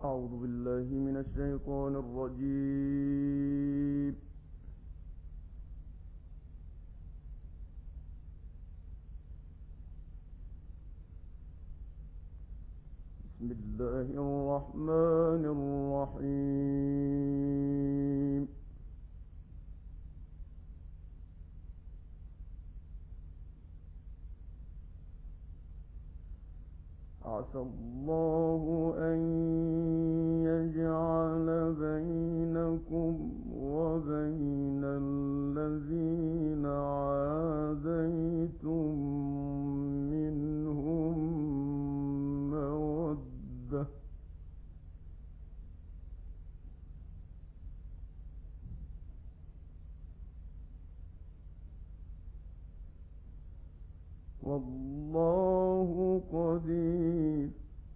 أعوذ بالله من الشيطان الرجيم. بسم الله الرحمن الرحيم. عسى الله أن يجعل بينكم وبين الذين عاديتم منهم مودة والله قدير.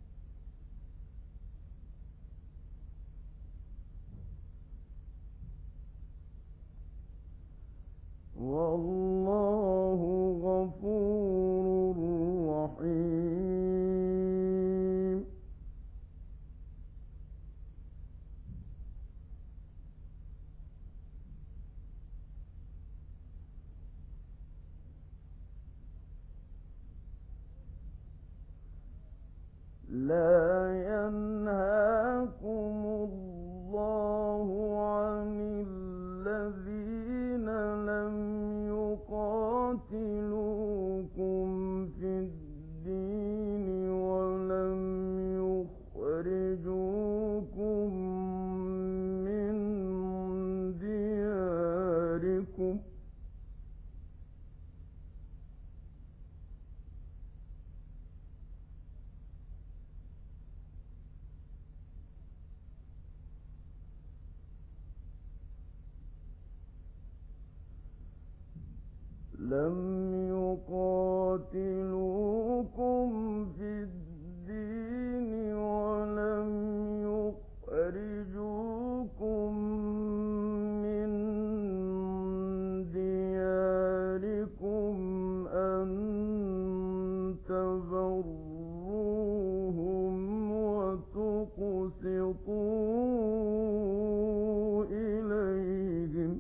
والله غفور رحيم. لا ينهاكم الله عن الذين لم يقاتلوكم في الدين ولم يخرجوكم من دياركم ولم يخرجوكم من دياركم أن تبروهم وتقسطوا إليهم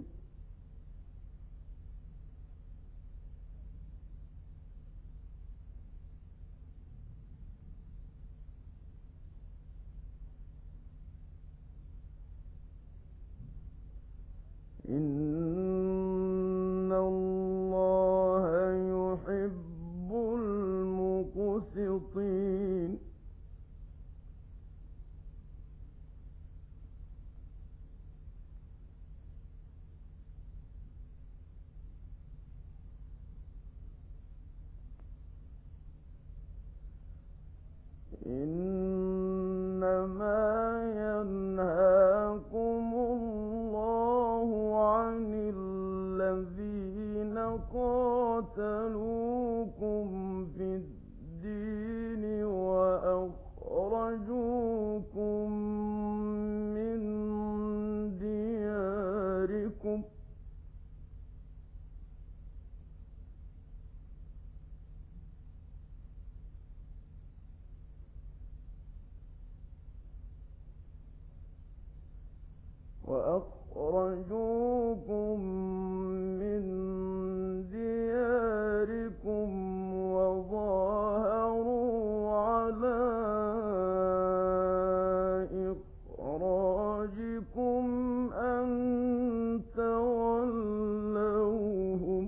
إن الله يحب المقسطين. إنما ينهاكم الله عن الذين قاتلوكم في الدين وأخرجوكم من دياركم وظاهروا على إخراجكم أن تولوهم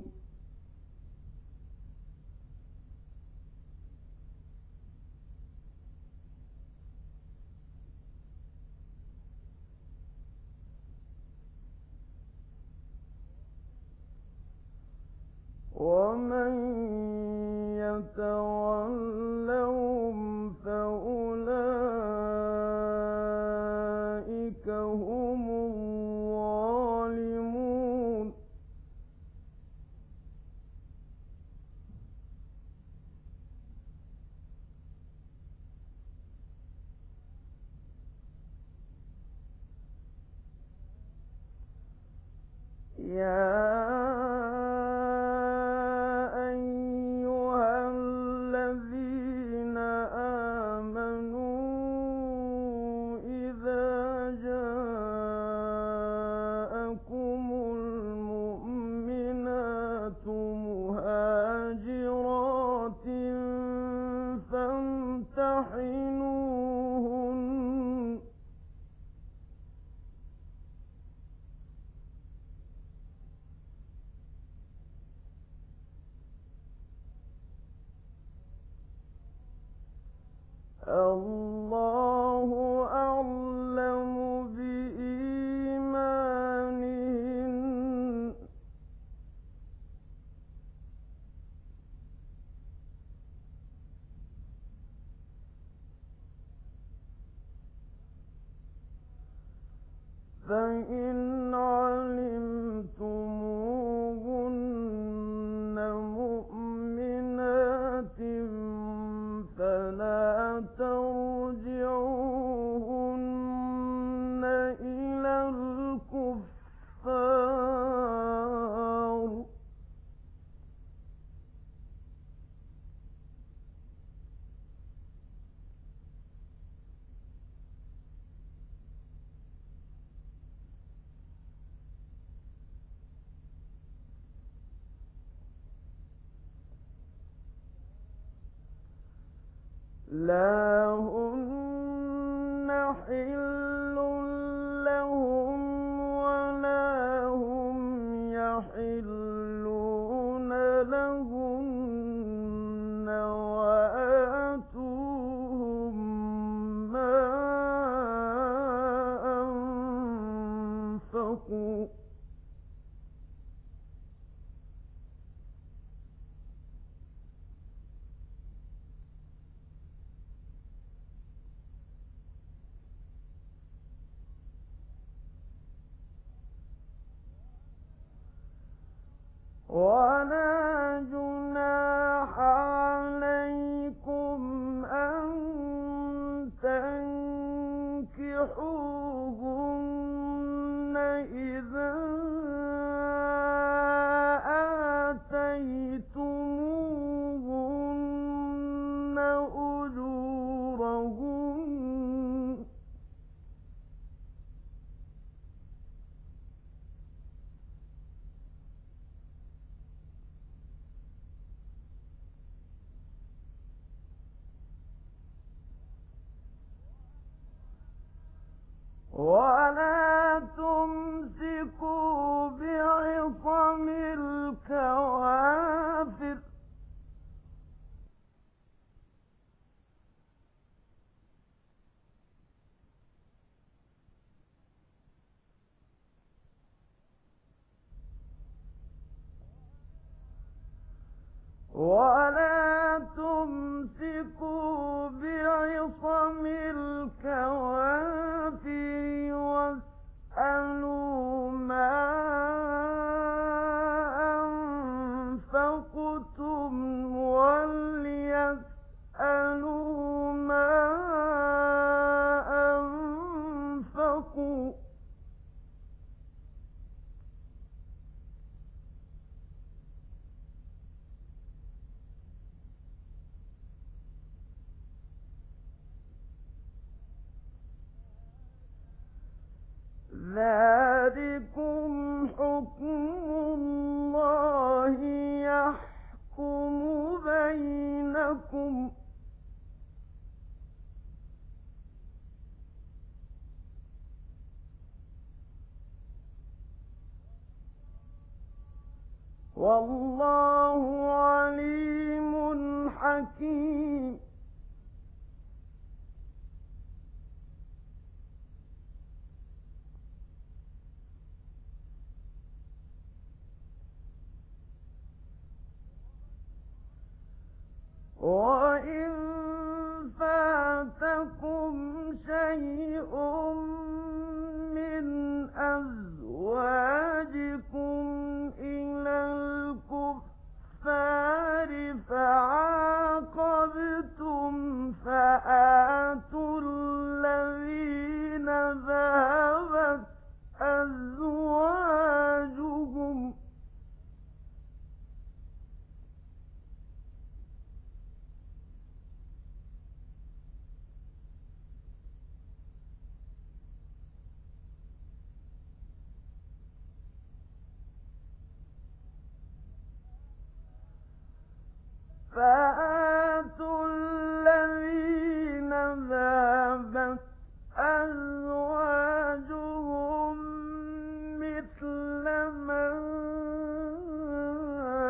ومن يتولهم فأولئك هم الظالمون. يا أيها الله أعلم بإيمانهن فإن علمتموهن مؤمنات فلا ترجعوهن إلى الكفار لا هن حل لهم ولا هم يحلون لهن وآتوهم ما أنفقوا ولا جناح عليكم أن تنكحوهن إذا آتيتموهن أجورهن ولا تمسكوا بعصم الكوافر ولا تمسكوا بعصم الكوافر واسألوا ما أنفقتم وليسألوا ما أنفقوا ذلكم حكم الله يحكم بينكم والله عليم حكيم وإن فاتكم شيء من أزواجكم إلى الكفار فعاقبتم فآتوا الذين ذهبت أزواجهم فآتوا الذين ذهبت أزواجهم مثل ما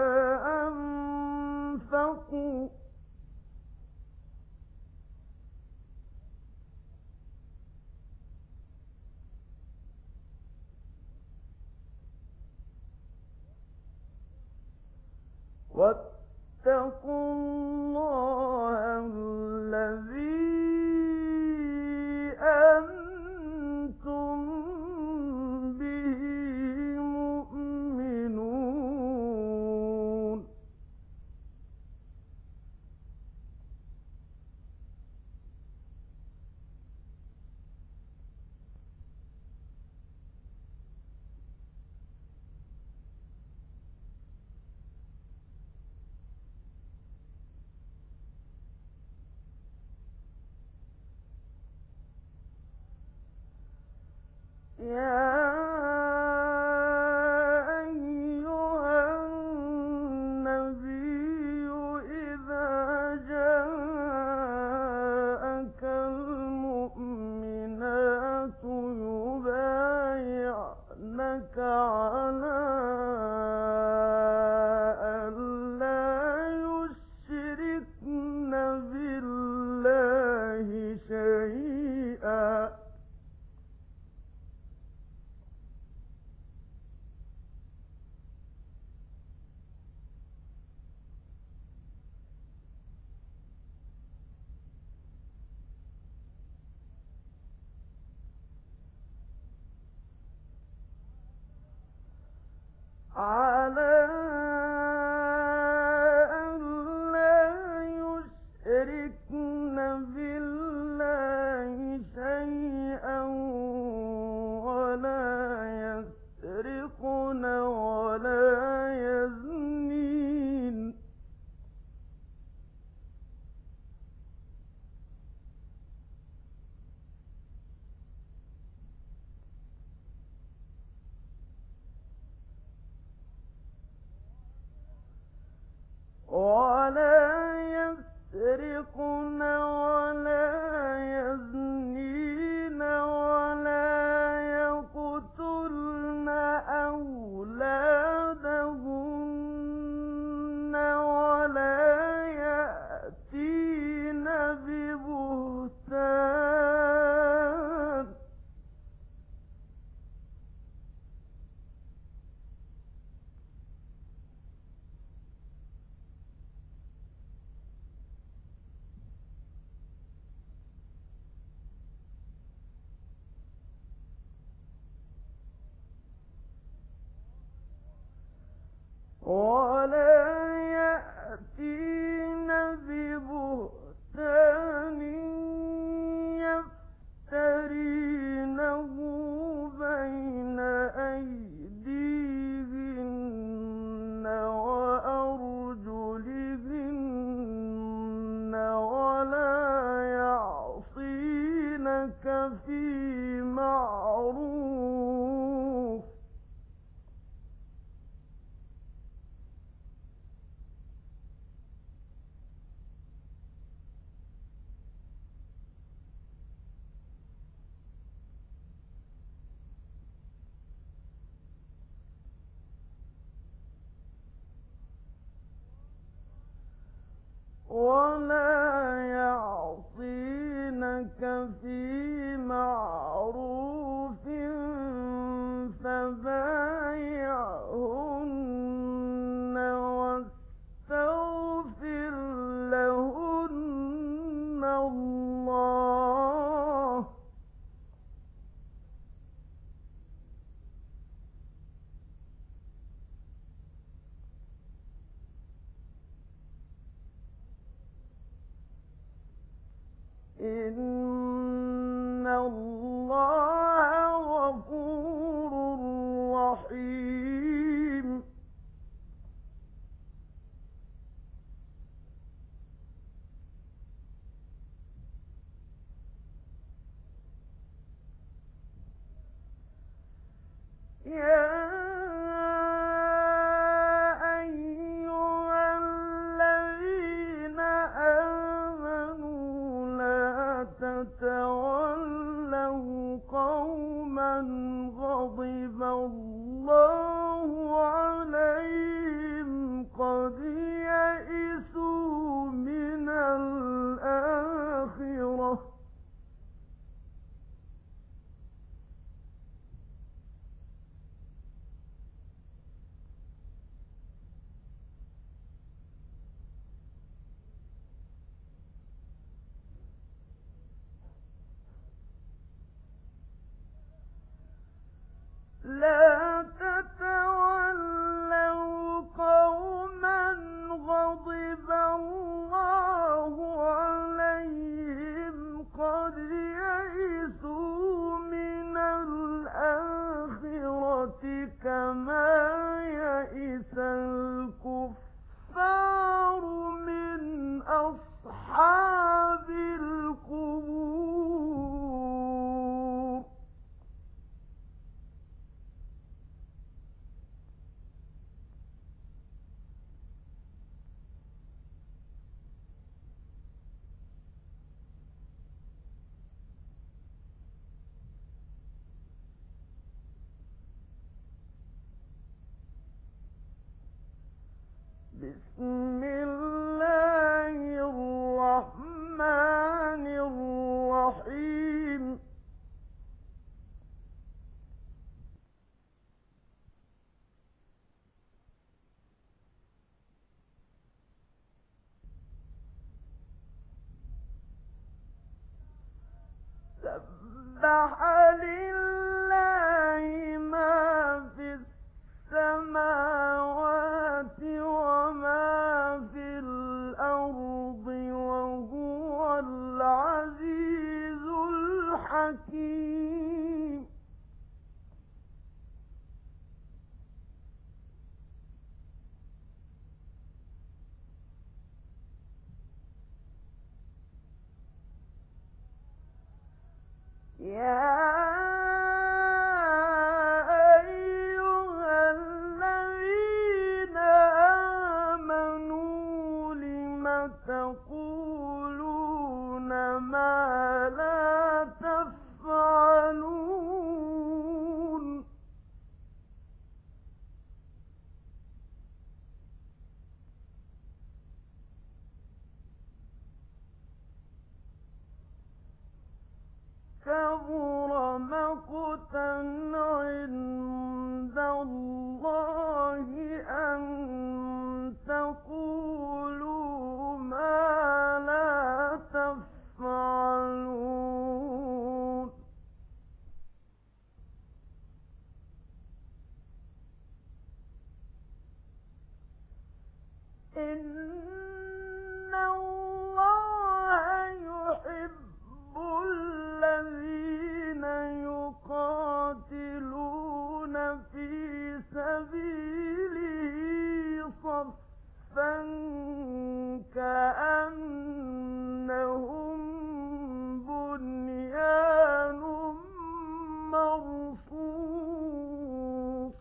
أنفقوا واتقوا الله الذي أنتم به مؤمنون يا أيها النبي إذا جاءك المؤمنات يبايعنك على أن لا يشركن بالله شيئا على أن لا يشركن بالله شيئا ولا يسرقن ولا يزنين ولا يقتلن أولادهن ولا يأتين ببهتان يفترينه بين أيديهن وأرجلهن ولا يعصينك في معروف فبايعهن واستغفر لهن الله إن الله غفور رحيم يا أيها الذين آمنوا لا تتولوا قوما غضب الله عليهم قد يئسوا من الآخرة بسم الله الرحمن الرحيم سبح لله ما في السماوات وما في الأرض وهو العزيز الحكيم يا أيها الذين آمنوا لم تقولون ما لا تفعلون كبر مقتا عند الله أن تقولوا ما لا تفعلون إن الله يحب الذين يقاتلون في سبيله صفا كأنهم بنيان مرصوص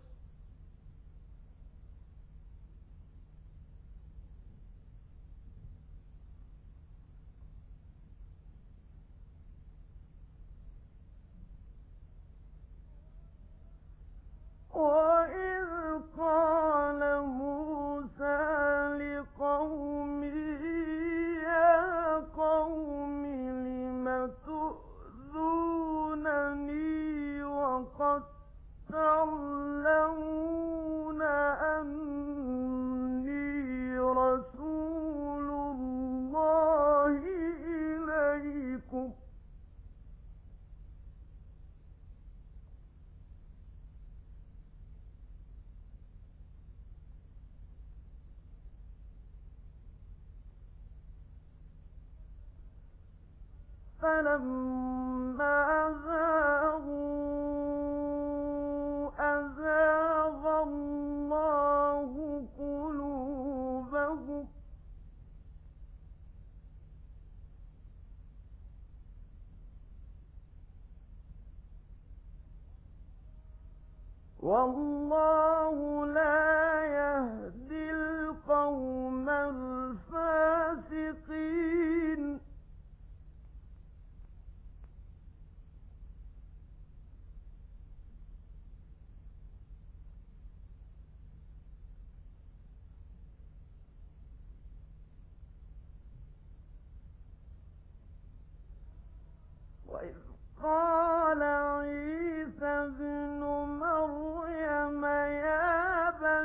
وإذ قال موسى لقومه يا قوم لم تؤذونني وقد تعلمون أني رسول الله إليكم فلما زاغوا أزاغ الله قلوبهم والله لا يهدي القوم الفاسقين وإذ قال عيسى ابن مريم يا بني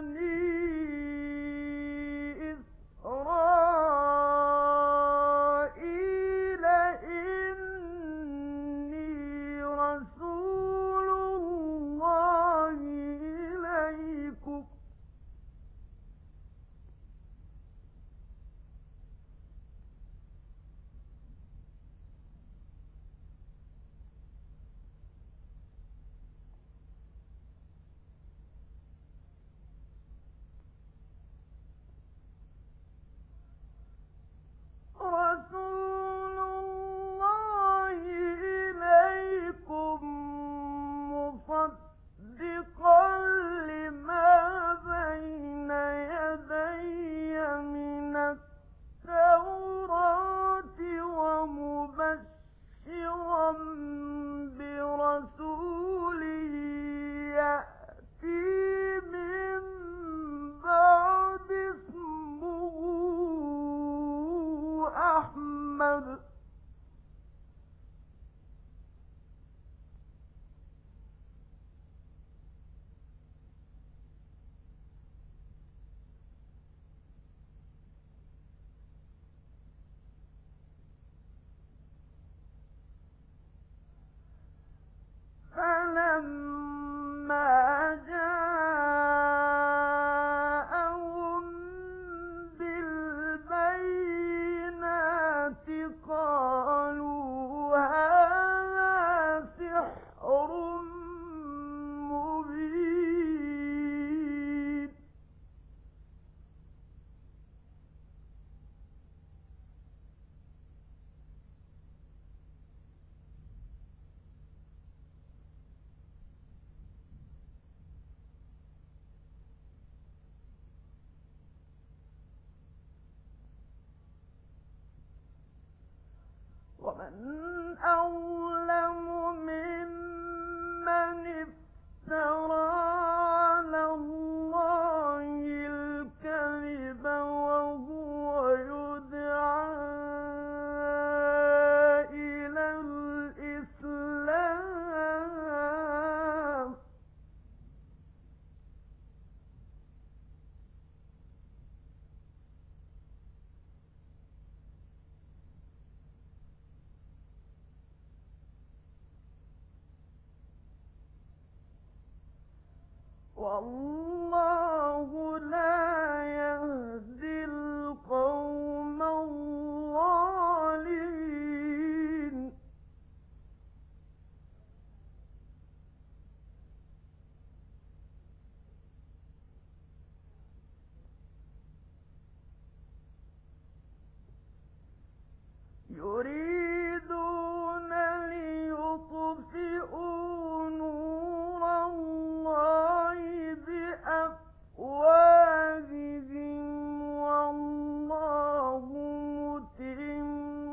أظلم ممن افترى على الله الكذب وهو يدعى إلى الإسلام. والله لا يهدي القوم الظالمين. يريدون ليطفئوا نور الله بأفواههم والله متم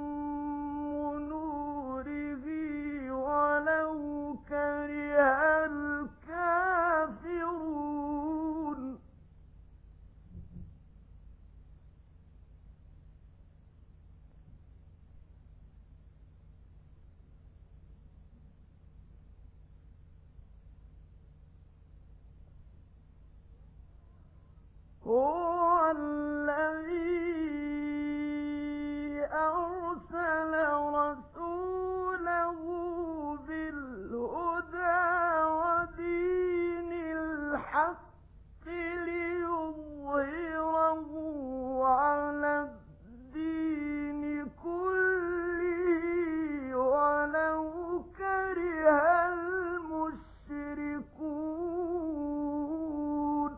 نوره ولو كره الكافرون. هو الذي أرسل رسوله بالهدى ودين الحق ليظهره على الدين كله ولو كره المشركون.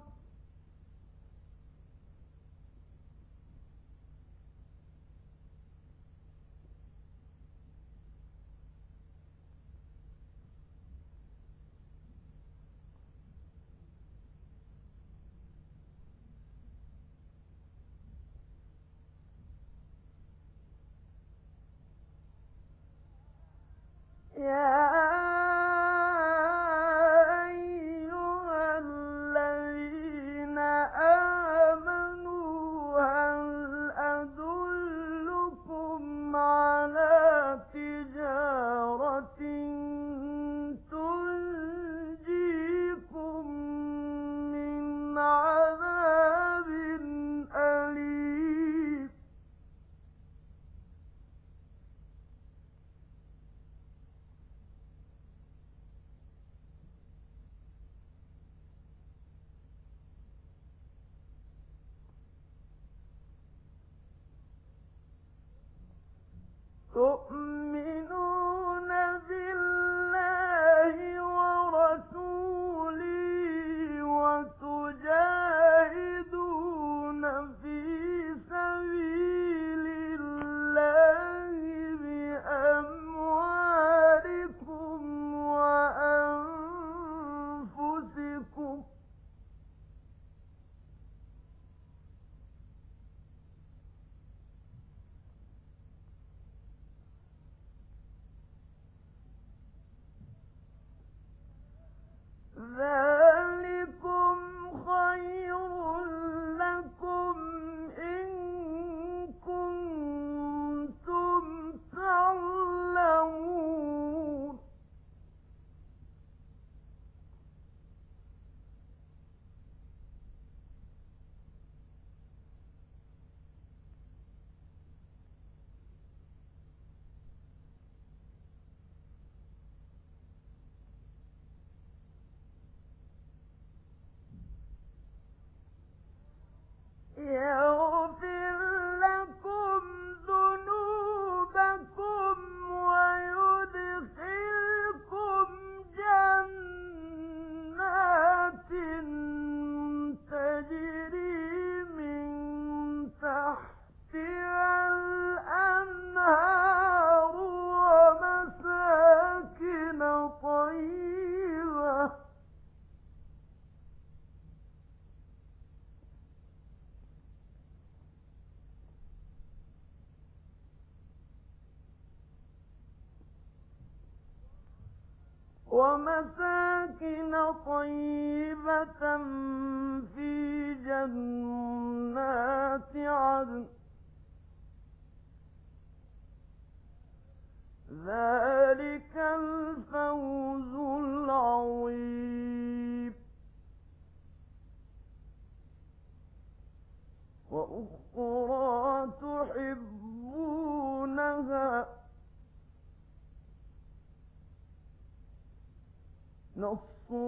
يا أيها الذين آمنوا هل أدلكم على تجارة تنجيكم من عذاب أليم. تؤمنون بالله ورسوله وتجاهدون في سبيل الله بأموالكم وأنفسكم. ذلكم خير لكم إن كنتم تعلمون. يغفر لكم ذنوبكم ويدخلكم جنات تجري من تحتها الأنهار ومساكن طيبة. ومساكن طيبة في جنات عدن ذلك الفوز العظيم وأخرى تحبونها نصر